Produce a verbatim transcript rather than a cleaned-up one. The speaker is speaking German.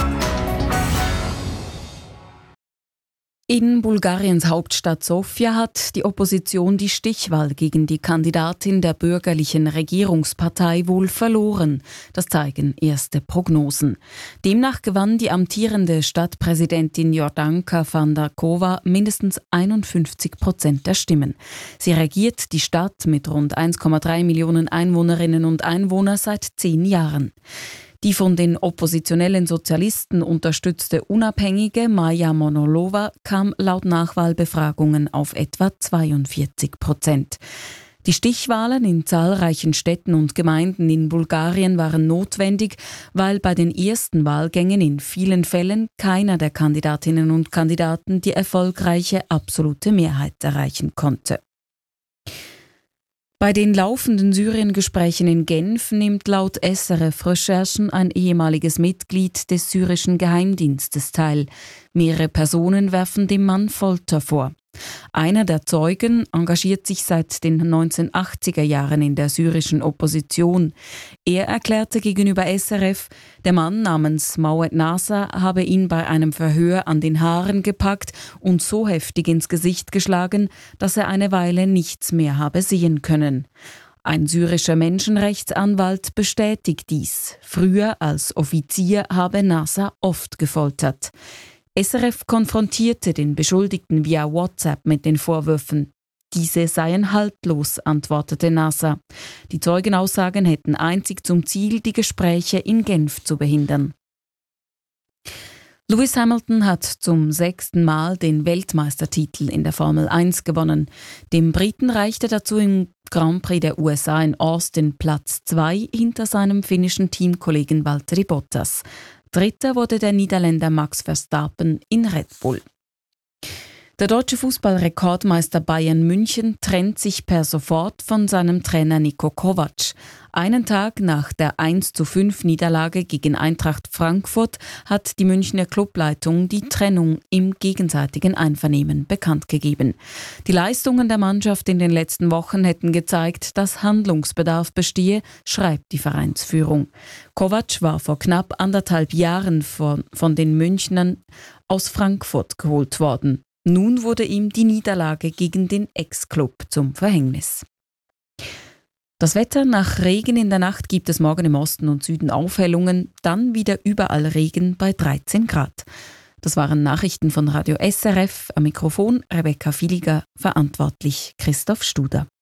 In Bulgariens Hauptstadt Sofia hat die Opposition die Stichwahl gegen die Kandidatin der bürgerlichen Regierungspartei wohl verloren. Das zeigen erste Prognosen. Demnach gewann die amtierende Stadtpräsidentin Jordanka Fandakova mindestens einundfünfzig Prozent der Stimmen. Sie regiert die Stadt mit rund eins Komma drei Millionen Einwohnerinnen und Einwohnern seit zehn Jahren. Die von den oppositionellen Sozialisten unterstützte Unabhängige Maja Monolova kam laut Nachwahlbefragungen auf etwa zweiundvierzig Prozent. Die Stichwahlen in zahlreichen Städten und Gemeinden in Bulgarien waren notwendig, weil bei den ersten Wahlgängen in vielen Fällen keiner der Kandidatinnen und Kandidaten die erfolgreiche absolute Mehrheit erreichen konnte. Bei den laufenden Syrien-Gesprächen in Genf nimmt laut S R F-Recherchen ein ehemaliges Mitglied des syrischen Geheimdienstes teil. Mehrere Personen werfen dem Mann Folter vor. Einer der Zeugen engagiert sich seit den neunzehnhundertachtziger Jahren in der syrischen Opposition. Er erklärte gegenüber S R F, der Mann namens Moued Nasser habe ihn bei einem Verhör an den Haaren gepackt und so heftig ins Gesicht geschlagen, dass er eine Weile nichts mehr habe sehen können. Ein syrischer Menschenrechtsanwalt bestätigt dies. Früher als Offizier habe Nasser oft gefoltert. S R F konfrontierte den Beschuldigten via WhatsApp mit den Vorwürfen. Diese seien haltlos, antwortete Nasser. Die Zeugenaussagen hätten einzig zum Ziel, die Gespräche in Genf zu behindern. Lewis Hamilton hat zum sechsten Mal den Weltmeistertitel in der Formel eins gewonnen. Dem Briten reichte dazu im Grand Prix der U S A in Austin Platz zwei hinter seinem finnischen Teamkollegen Valtteri Bottas. Dritter wurde der Niederländer Max Verstappen in Red Bull. Der deutsche Fußballrekordmeister Bayern München trennt sich per sofort von seinem Trainer Niko Kovac. Einen Tag nach der eins zu fünf Niederlage gegen Eintracht Frankfurt hat die Münchner Clubleitung die Trennung im gegenseitigen Einvernehmen bekannt gegeben. Die Leistungen der Mannschaft in den letzten Wochen hätten gezeigt, dass Handlungsbedarf bestehe, schreibt die Vereinsführung. Kovac war vor knapp anderthalb Jahren von, von den Münchnern aus Frankfurt geholt worden. Nun wurde ihm die Niederlage gegen den Ex-Club zum Verhängnis. Das Wetter: nach Regen in der Nacht gibt es morgen im Osten und Süden Aufhellungen, dann wieder überall Regen bei dreizehn Grad. Das waren Nachrichten von Radio S R F. Am Mikrofon Rebecca Filiger, verantwortlich Christoph Studer.